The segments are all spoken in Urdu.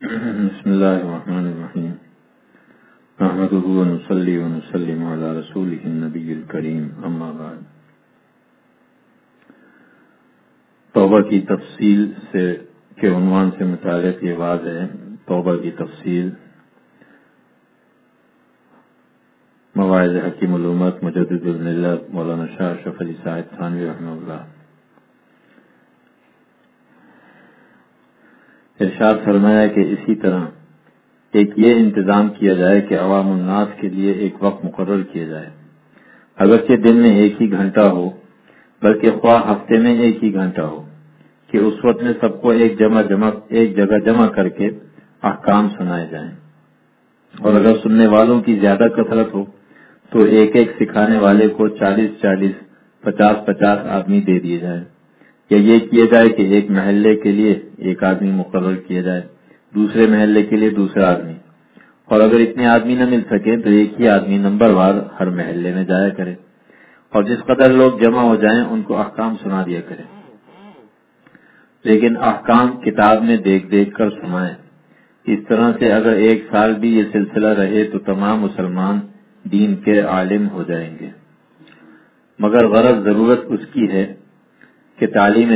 بسم اللہ الرحمن الرحیم نحمده ونصلی ونسلم علی رسولہ النبی الکریم اما بعد۔ توبہ کی تفصیل کے عنوان سے متعلق یہ بات ہے۔ توبہ کی تفصیل مواعظ حکیم الامت مجدد الملت مولانا شاہ اشرف علی صاحب تھانوی رحمہ اللہ ارشاد فرمایا کہ اسی طرح ایک یہ انتظام کیا جائے کہ عوام الناس کے لیے ایک وقت مقرر کیا جائے، اگرچہ دن میں ایک ہی گھنٹہ ہو، بلکہ خواہ ہفتے میں ایک ہی گھنٹہ ہو، کہ اس وقت میں سب کو ایک جگہ جمع کر کے احکام سنائے جائیں، اور اگر سننے والوں کی زیادہ کثرت ہو تو ایک ایک سکھانے والے کو 40 50 آدمی دے دیے جائیں، یا یہ کیا جائے کہ ایک محلے کے لیے ایک آدمی مقرر کیا جائے، دوسرے محلے کے لیے دوسرا آدمی، اور اگر اتنے آدمی نہ مل سکے تو ایک ہی آدمی نمبر وار ہر محلے میں جایا کرے، اور جس قدر لوگ جمع ہو جائیں ان کو احکام سنا دیا کرے، لیکن احکام کتاب میں دیکھ کر سنائیں۔ اس طرح سے اگر ایک سال بھی یہ سلسلہ رہے تو تمام مسلمان دین کے عالم ہو جائیں گے، مگر غرض ضرورت اس کی ہے کہ تعلیم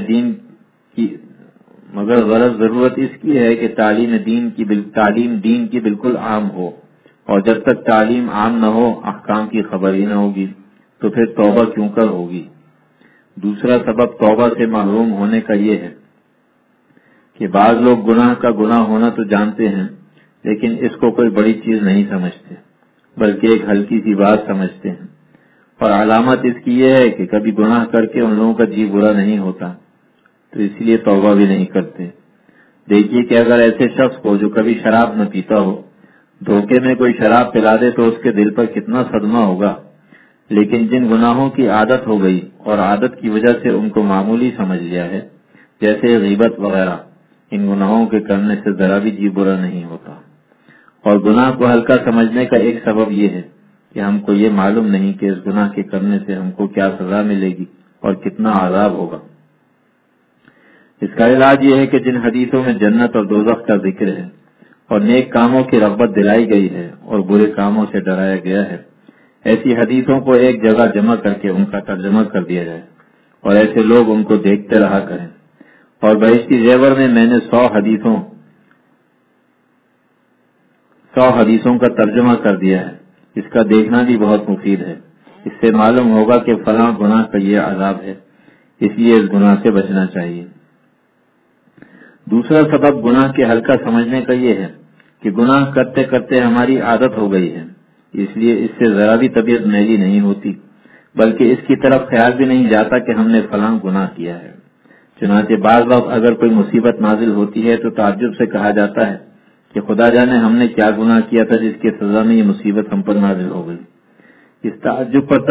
دین کی بالکل عام ہو، اور جب تک تعلیم عام نہ ہو احکام کی خبر ہی نہ ہوگی تو پھر توبہ کیوں کر ہوگی۔ دوسرا سبب توبہ سے محروم ہونے کا یہ ہے کہ بعض لوگ گناہ کا گناہ ہونا تو جانتے ہیں، لیکن اس کو کوئی بڑی چیز نہیں سمجھتے، بلکہ ایک ہلکی سی بات سمجھتے ہیں، اور علامت اس کی یہ ہے کہ کبھی گناہ کر کے ان لوگوں کا جی برا نہیں ہوتا تو اس لیے توبہ بھی نہیں کرتے۔ دیکھیے کہ اگر ایسے شخص کو جو کبھی شراب نہ پیتا ہو دھوکے میں کوئی شراب پلا دے تو اس کے دل پر کتنا صدمہ ہوگا، لیکن جن گناہوں کی عادت ہو گئی اور عادت کی وجہ سے ان کو معمولی سمجھ لیا ہے، جیسے غیبت وغیرہ، ان گناہوں کے کرنے سے ذرا بھی جی برا نہیں ہوتا۔ اور گناہ کو ہلکا سمجھنے کا ایک سبب یہ ہے کہ ہم کو یہ معلوم نہیں کہ اس گناہ کے کرنے سے ہم کو کیا سزا ملے گی اور کتنا عذاب ہوگا۔ اس کا علاج یہ ہے کہ جن حدیثوں میں جنت اور دوزخ کا ذکر ہے اور نیک کاموں کی رغبت دلائی گئی ہے اور برے کاموں سے ڈرایا گیا ہے، ایسی حدیثوں کو ایک جگہ جمع کر کے ان کا ترجمہ کر دیا جائے، اور ایسے لوگ ان کو دیکھتے رہا کریں۔ اور بہشتی زیور میں نے 100 حدیثوں کا ترجمہ کر دیا ہے، اس کا دیکھنا بھی بہت مفید ہے۔ اس سے معلوم ہوگا کہ فلاں گناہ کا یہ عذاب ہے، اس لیے اس گناہ سے بچنا چاہیے۔ دوسرا سبب گناہ کے ہلکا سمجھنے کا یہ ہے کہ گناہ کرتے کرتے ہماری عادت ہو گئی ہے، اس لیے اس سے ذرا بھی طبیعت میلی نہیں ہوتی، بلکہ اس کی طرف خیال بھی نہیں جاتا کہ ہم نے فلاں گناہ کیا ہے۔ چنانچہ بعض وقت اگر کوئی مصیبت نازل ہوتی ہے تو تعجب سے کہا جاتا ہے کہ خدا جانے ہم نے کیا گناہ کیا تھا جس کی سزا میں یہ مصیبت ہم پر نازل ہو گئی۔ اس تعجب پر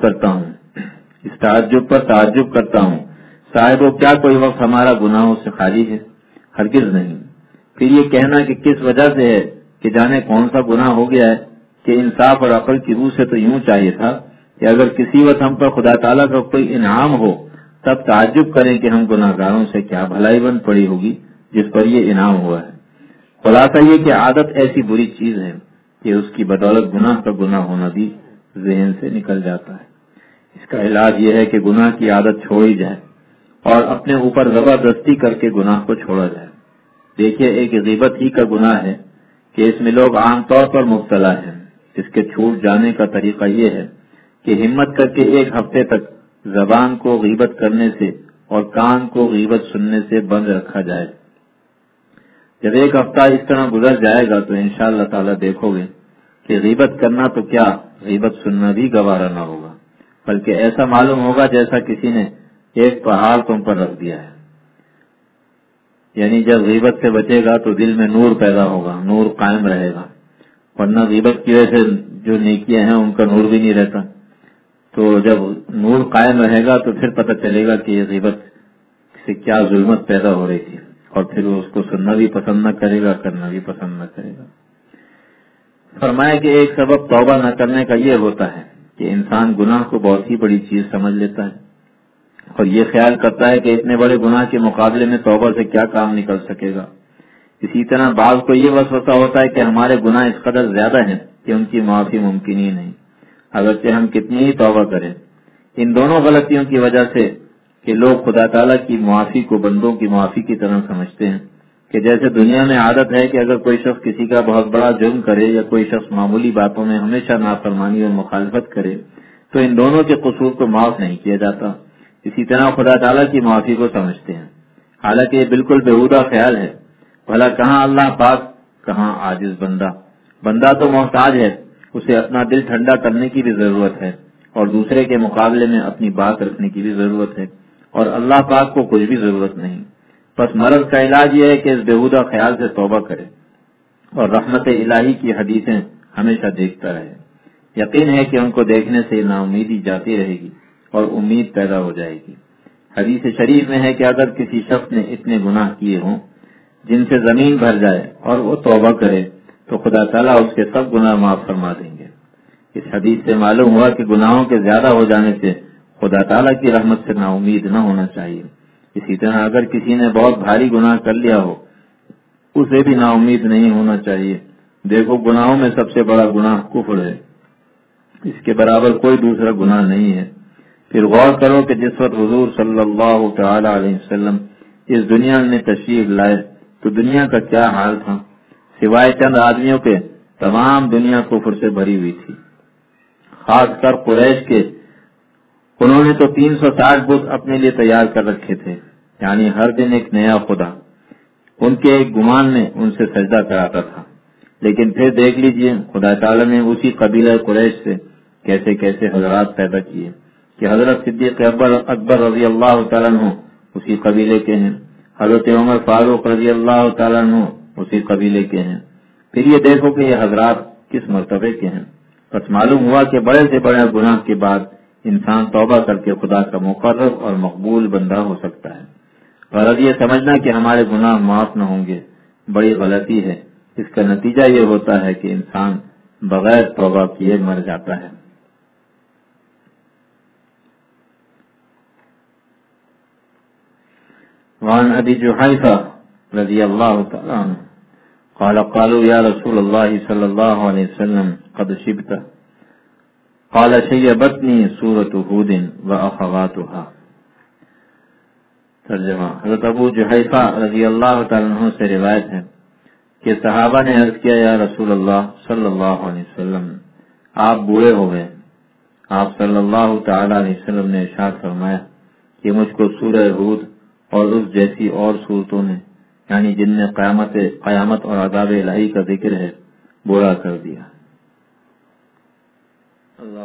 تعجب کرتا ہوں صاحب کیا کوئی وقت ہمارا گناہوں سے خالی ہے؟ ہرگز نہیں۔ پھر یہ کہنا کہ کس وجہ سے ہے کہ جانے کون سا گناہ ہو گیا ہے، کہ انصاف اور عقل کی روح سے تو یوں چاہیے تھا کہ اگر کسی وقت ہم پر خدا تعالیٰ کا کوئی انعام ہو تب تعجب کریں کہ ہم گناہگاروں سے کیا بھلائی بند پڑی ہوگی جس پر یہ انعام ہوا ہے۔ خلاصہ یہ کہ عادت ایسی بری چیز ہے کہ اس کی بدولت گناہ کا گناہ ہونا بھی ذہن سے نکل جاتا ہے۔ اس کا علاج یہ ہے کہ گناہ کی عادت چھوڑی جائے اور اپنے اوپر زبردستی کر کے گناہ کو چھوڑا جائے۔ دیکھیے ایک غیبت ہی کا گناہ ہے کہ اس میں لوگ عام طور پر مبتلا ہیں۔ اس کے چھوٹ جانے کا طریقہ یہ ہے کہ ہمت کر کے ایک ہفتے تک زبان کو غیبت کرنے سے اور کان کو غیبت سننے سے بند رکھا جائے۔ جب ایک ہفتہ اس طرح گزر جائے گا تو انشاءاللہ تعالی دیکھو گے کہ غیبت کرنا تو کیا، غیبت سننا بھی گوارا نہ ہوگا، بلکہ ایسا معلوم ہوگا جیسا کسی نے ایک پہاڑ تم پر رکھ دیا ہے۔ یعنی جب غیبت سے بچے گا تو دل میں نور پیدا ہوگا، نور قائم رہے گا، ورنہ غیبت کی وجہ سے جو نیکیاں ہیں ان کا نور بھی نہیں رہتا۔ تو جب نور قائم رہے گا تو پھر پتہ چلے گا کہ یہ غیبت سے کیا ظلمت پیدا ہو رہی تھی، اور پھر وہ اس کو سننا بھی پسند نہ کرے گا، کرنا بھی پسند نہ کرے گا۔ فرمایا کہ ایک سبب توبہ نہ کرنے کا یہ ہوتا ہے کہ انسان گناہ کو بہت ہی بڑی چیز سمجھ لیتا ہے اور یہ خیال کرتا ہے کہ اتنے بڑے گناہ کے مقابلے میں توبہ سے کیا کام نکل سکے گا۔ اسی طرح بعض کو یہ وسوسہ ہوتا ہے کہ ہمارے گناہ اس قدر زیادہ ہیں کہ ان کی معافی ممکن ہی نہیں، اگرچہ ہم کتنی ہی توبہ کریں۔ ان دونوں غلطیوں کی وجہ سے کہ لوگ خدا تعالیٰ کی معافی کو بندوں کی معافی کی طرح سمجھتے ہیں، کہ جیسے دنیا میں عادت ہے کہ اگر کوئی شخص کسی کا بہت بڑا جرم کرے یا کوئی شخص معمولی باتوں میں ہمیشہ نافرمانی اور مخالفت کرے تو ان دونوں کے قصور کو معاف نہیں کیا جاتا، اسی طرح خدا تعالیٰ کی معافی کو سمجھتے ہیں، حالانکہ یہ بالکل بیہودہ خیال ہے۔ بھلا کہاں اللہ پاک، کہاں عاجز بندہ۔ بندہ تو محتاج ہے، اسے اپنا دل ٹھنڈا کرنے کی بھی ضرورت ہے اور دوسرے کے مقابلے میں اپنی بات رکھنے کی بھی ضرورت ہے، اور اللہ پاک کو کچھ بھی ضرورت نہیں۔ بس مرض کا علاج یہ ہے کہ اس بیہودہ خیال سے توبہ کرے اور رحمت الہی کی حدیثیں ہمیشہ دیکھتا رہے۔ یقین ہے کہ ان کو دیکھنے سے نا امیدی جاتی رہے گی اور امید پیدا ہو جائے گی۔ حدیث شریف میں ہے کہ اگر کسی شخص نے اتنے گناہ کیے ہوں جن سے زمین بھر جائے اور وہ توبہ کرے تو خدا تعالیٰ اس کے سب گناہ معاف فرما دیں گے۔ اس حدیث سے معلوم ہوا کہ گناہوں کے زیادہ ہو جانے سے خدا تعالیٰ کی رحمت سے نا امید نہ ہونا چاہیے۔ اسی طرح اگر کسی نے بہت بھاری گناہ کر لیا ہو اسے بھی نا امید نہیں ہونا چاہیے۔ دیکھو گناہوں میں سب سے بڑا گناہ کفر ہے، اس کے برابر کوئی دوسرا گناہ نہیں ہے۔ پھر غور کرو کہ جس وقت حضور صلی اللہ تعالی علیہ وسلم اس دنیا میں تشریف لائے تو دنیا کا کیا حال تھا، سوائے چند آدمیوں کے تمام دنیا کفر سے بھری ہوئی تھی، خاص کر قریش کے۔ انہوں نے تو 360 بت اپنے لیے تیار کر رکھے تھے، یعنی ہر دن ایک نیا خدا۔ ان کے ایک گمان میں ان سے سجدہ کراتا تھا، لیکن پھر دیکھ لیجئے خدا تعالی نے اسی قبیلہ قریش سے کیسے کیسے حضرات پیدا کیے کہ حضرت صدیق اکبر رضی اللہ تعالیٰ عنہ اسی قبیلے کے ہیں، حضرت عمر فاروق رضی اللہ تعالیٰ عنہ اسی قبیلے کے ہیں۔ پھر یہ دیکھو کہ یہ حضرات کس مرتبے کے ہیں۔ بس معلوم ہوا کہ بڑے سے بڑے گناہ کے بعد انسان توبہ کر کے خدا کا مقرب اور مقبول بندہ ہو سکتا ہے۔ غرض یہ سمجھنا کہ ہمارے گناہ معاف نہ ہوں گے بڑی غلطی ہے۔ اس کا نتیجہ یہ ہوتا ہے کہ انسان بغیر توبہ کیے مر جاتا ہے۔ وعن ابی جحیفہ رضی اللہ تعالی عنہ قال قالوا یا رسول اللہ صلی اللہ علیہ وسلم قد شبت قال شیبتنی سورۃ ہود واخواتها۔ ترجمہ: حضرت ابو جحیفہ رضی اللہ تعالی عنہ سے روایت ہے کہ صحابہ نے عرض کیا یا رسول اللہ صلی اللہ علیہ وسلم آپ بوڑھے ہو گئے۔ آپ صلی اللہ تعالی علیہ وسلم نے ارشاد فرمایا کہ مجھ کو سورہ ہود اور اس جیسی اور صورتوں نے، یعنی جن میں قیامت اور عذاب الہی کا ذکر ہے، بوڑھا کر دیا۔ اللہ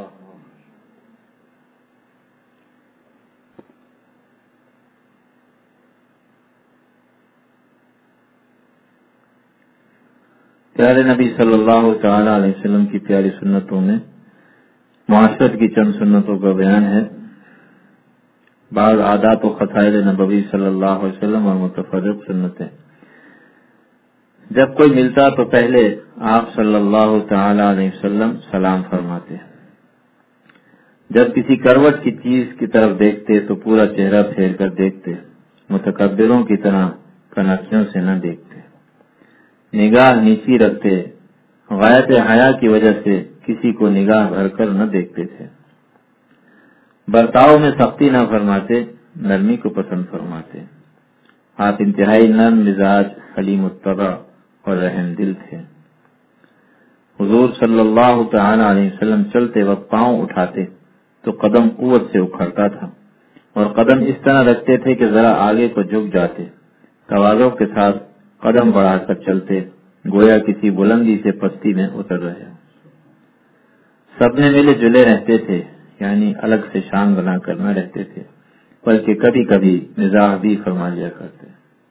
پیارے نبی صلی اللہ تعالی علیہ وسلم کی پیاری سنتوں میں معاشرت کی چند سنتوں کا بیان ہے۔ بعض عادات و خصائل نبوی صلی اللہ علیہ وسلم اور متفرق سنتیں۔ جب کوئی ملتا تو پہلے آپ صلی اللہ تعالی علیہ وسلم سلام فرماتے، جب کسی کروٹ کی چیز کی طرف دیکھتے تو پورا چہرہ پھیر کر دیکھتے، متکبروں کی طرح کنکھیوں سے نہ دیکھتے، نگاہ نیچی رکھتے، غایت حیا کی وجہ سے کسی کو نگاہ بھر کر نہ دیکھتے تھے، برتاؤ میں سختی نہ فرماتے، نرمی کو پسند فرماتے۔ آپ انتہائی نرم مزاج، حلیم الطبع اور رحم دل تھے۔ حضور صلی اللہ تعالی علیہ وسلم چلتے وقت پاؤں اٹھاتے تو قدم قوت سے اکھڑتا تھا، اور قدم اس طرح رکھتے تھے کہ ذرا آگے کو جھک جاتے، تواضع کے ساتھ قدم بڑھا کر چلتے، گویا کسی بلندی سے پستی میں اتر رہے۔ سب میں ملے جلے رہتے تھے، یعنی الگ سے شان بنا کر نہ رہتے تھے، بلکہ کبھی کبھی مزاح بھی فرما لیا کرتے۔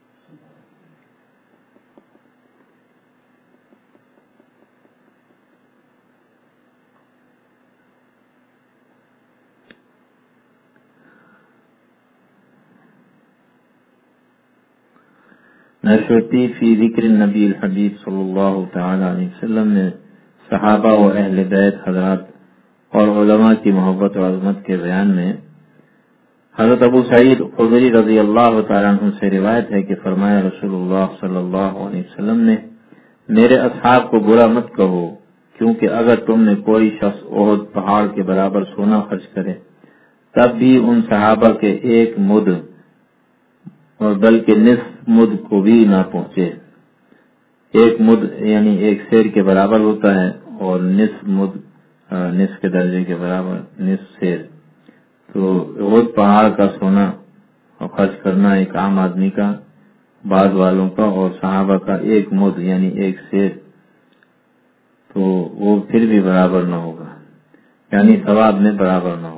نشوتی فی ذکر النبی الحبیب صلی اللہ تعالی علیہ وسلم نے صحابہ و اہل بیت حضرات اور علماء کی محبت و عظمت کے بیان میں حضرت ابو سعید خدری رضی اللہ تعالیٰ عنہ سے روایت ہے کہ فرمایا رسول اللہ صلی اللہ علیہ وسلم نے میرے اصحاب کو برا مت کہو، کیونکہ اگر تم نے کوئی شخص احد پہاڑ کے برابر سونا خرچ کرے تب بھی ان صحابہ کے ایک مد اور بلکہ نصف مد کو بھی نہ پہنچے. ایک مد یعنی ایک سیر کے برابر ہوتا ہے اور نصف مد نصف کے درجے کے برابر نصف سیر. تو احد پہاڑ کا سونا اور خرچ کرنا ایک عام آدمی کا، بعض والوں کا اور صحابہ کا ایک مد یعنی ایک سیر، تو وہ پھر بھی برابر نہ ہوگا، یعنی ثواب میں برابر نہ ہوگا.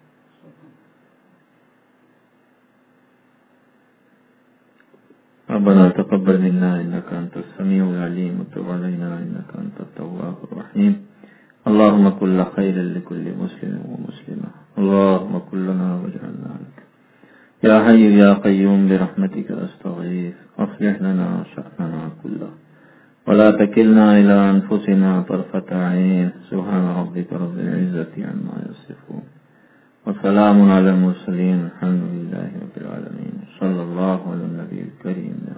ربنا تقبل منا انك انت السميع العليم وتب علينا انك انت التواب الرحيم. اللهم كل خير لكل مسلم ومسلمة، اللهم كن لنا واجعلنا لك يا حي يا قيوم برحمتك استغيث اصلح لنا شأننا كله ولا تكلنا الى انفسنا طرفة عين. سبحان ربك رب العزة عما يصفون وسلام على المرسلين الحمد لله رب العالمين. صلى الله على النبي الكريم.